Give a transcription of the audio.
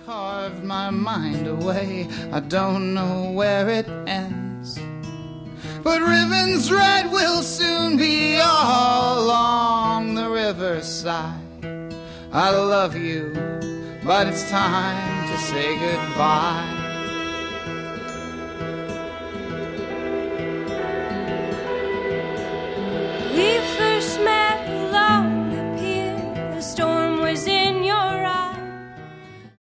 carved my mind away. I don't know where it ends, but Ribbons Red will soon be all along the riverside. I love you, but it's time to say goodbye.